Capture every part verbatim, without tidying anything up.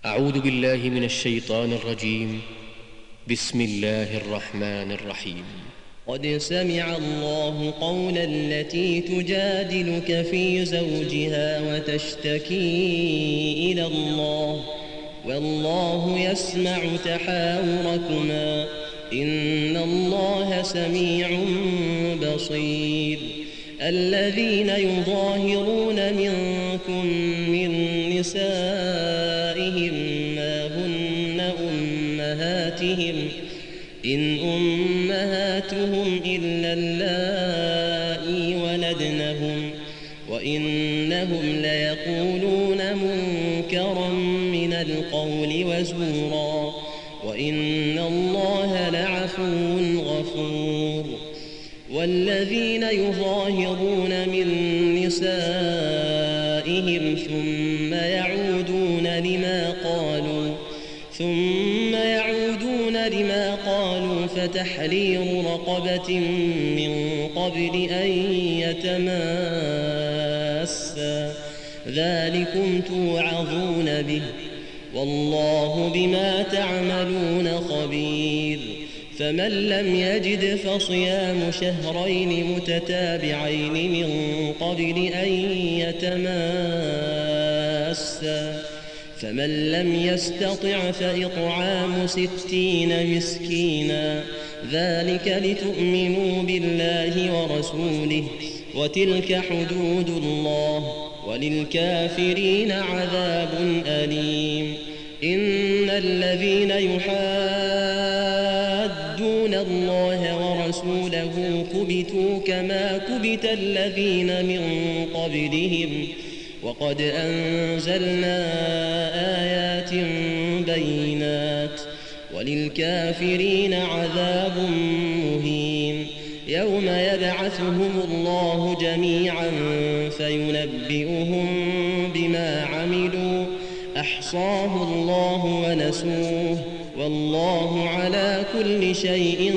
أعوذ بالله من الشيطان الرجيم. بسم الله الرحمن الرحيم. قد سمع الله قول التي تجادلك في زوجها وتشتكي إلى الله والله يسمع تحاوركما إن الله سميع بصير. الذين يظاهرون منكم من نسائهم ما هن أمهاتهم إن أمهاتهم إلا اللائي ولدنهم وإنهم ليقولون منكرا من القول وزورا وإن الله لعفو غفور. والذين يظاهرون من نسائهم ثم يعودون لما قالوا ثم يعودون لما قالوا فتحرير رقبة من قبل أن يتماسا ذلكم توعظون به والله بما تعملون خبير. فمن لم يجد فصيام شهرين متتابعين من قبل أن يتماسا فمن لم يستطع فإطعام ستين مسكينا ذلك لتؤمنوا بالله ورسوله وتلك حدود الله وللكافرين عذاب أليم. إن الذين يحادون الله ورسوله كبتوا كما كبت الذين من قبلهم وقد أنزلنا آيات بينات وللكافرين عذاب مهين. يوم يبعثهم الله جميعا فينبئهم بما عملوا أحصاه الله ونسوه والله على كل شيء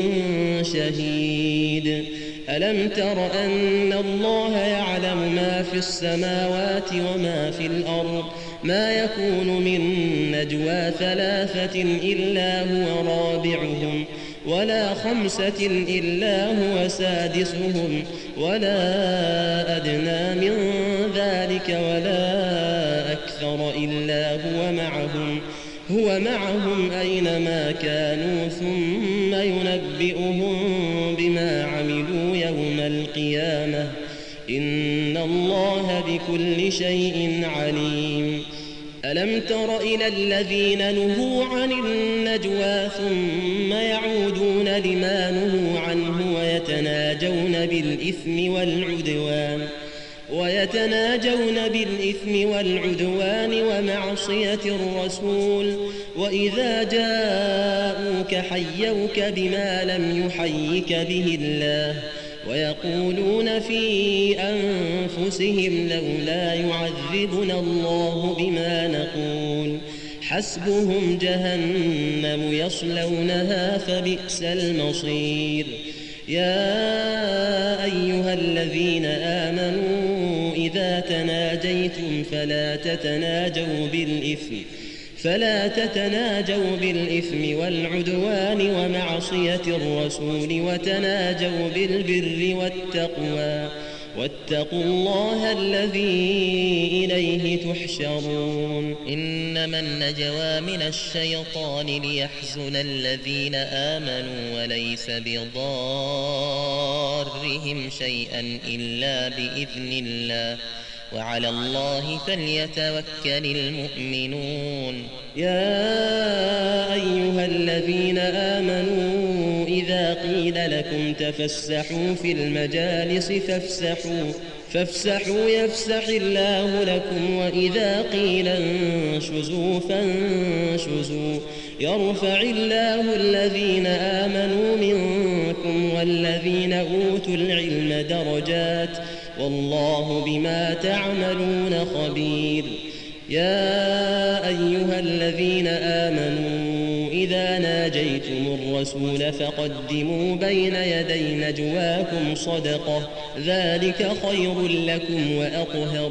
شهيد. ألم تر أن الله يعلم ما في السماوات وما في الأرض ما يكون من نجوى ثلاثة إلا هو رابعهم ولا خمسة إلا هو سادسهم ولا أدنى من ذلك ولا أكثر إلا هو معهم هو معهم أينما كانوا ثم ينبئهم بما عملوا يوم القيامة إن الله بكل شيء عليم. ألم تر إلى الذين نهوا عن النجوى ثم يعودون لما نهوا عنه ويتناجون بالإثم والعدوان ويتناجون بالإثم والعدوان ومعصية الرسول وإذا جاءوك حيوك بما لم يحيك به الله ويقولون في أنفسهم لولا يعذبنا الله بما نقول حسبهم جهنم يصلونها فبئس المصير. يا أيها الذين آمنوا إذا تناجيتم فلا تتناجوا بالإثم فلا تتناجوا بالإثم والعدوان ومعصية الرسول وتناجوا بالبر والتقوى واتقوا الله الذي إليه تحشرون. إنما النجوى من الشيطان ليحزن الذين آمنوا وليس بضارهم شيئا إلا بإذن الله وعلى الله فليتوكل المؤمنون. يا أيها الذين آمنوا إذا قيل لكم تفسحوا في المجالس فافسحوا فافسحوا يفسح الله لكم وإذا قيل انشزوا فانشزوا يرفع الله الذين آمنوا منكم والذين أوتوا العلم درجات والله بما تعملون خبير. يا أيها الذين آمنوا إذا ناجيتم الرسول فقدموا بين يدي نجواكم صدقة ذلك خير لكم وأطهر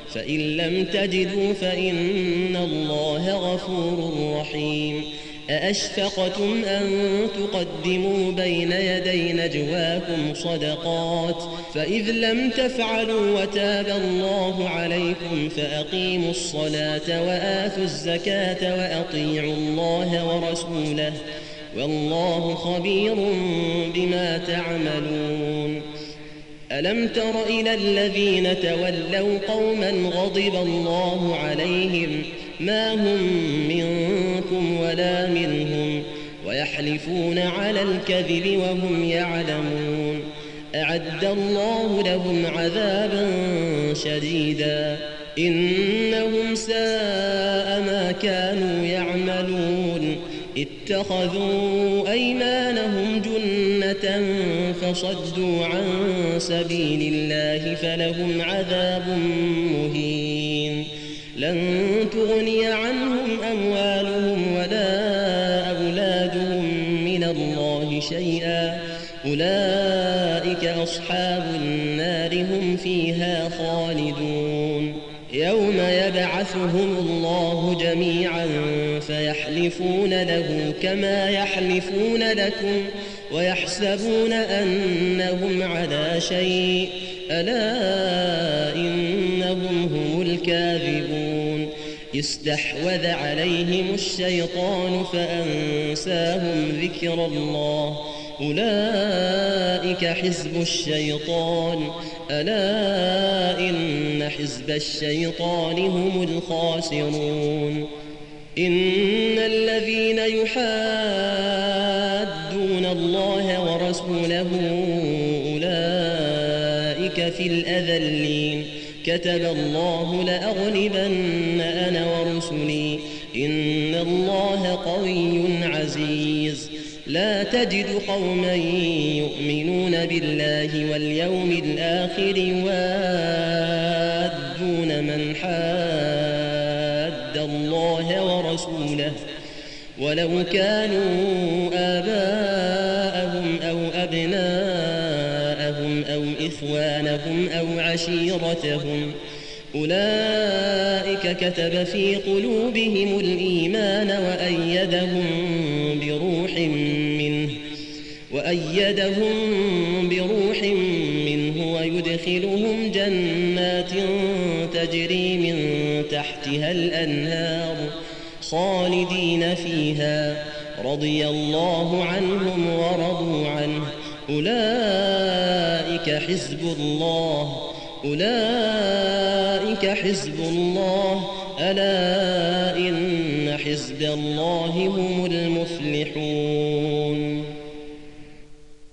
فإن لم تجدوا فإن الله غفور رحيم أأشفقتم أن تقدموا بين يدي نجواكم صدقات فإذ لم تفعلوا وتاب الله عليكم فأقيموا الصلاة وآتوا الزكاة وأطيعوا الله ورسوله والله خبير بما تعملون ألم تر إلى الذين تولوا قوما غضب الله عليهم ما هم منكم ولا منهم ويحلفون على الكذب وهم يعلمون أعد الله لهم عذابا شديدا إنهم ساء ما كانوا يعملون اتخذوا أيمانهم جنة فصدوا عن سبيل الله فلهم عذاب مهين لن تغني عنهم أموالهم ولا أولادهم من الله شيئا أولئك أصحاب النار هم فيها خالدون يوم يبعثهم الله جميعا فيحلفون له كما يحلفون لكم ويحسبون أنهم على شيء ألا إنهم هم الكاذبون استحوذ عليهم الشيطان فأنساهم ذكر الله أولئك حزب الشيطان ألا إن حزب الشيطان هم الخاسرون إن الذين يحادون الله ورسوله أولئك في الأذلين كتب الله لأغلبن أنا ورسلي إن الله قوي عزيز لا تجد قوما يؤمنون بالله واليوم الآخر يوادون من حاد الله ورسوله ولو كانوا آباءهم أو أبناءهم أو إخوانهم أو عشيرتهم أولئك كتب في قلوبهم الإيمان وأيدهم بروح منه وأيدهم بروح منه ويدخلهم جنات تجري من تحتها الأنهار خالدين فيها رضي الله عنهم ورضوا عنه أولئك حزب الله أولئك حزب الله ألا إن حزب الله هم المفلحون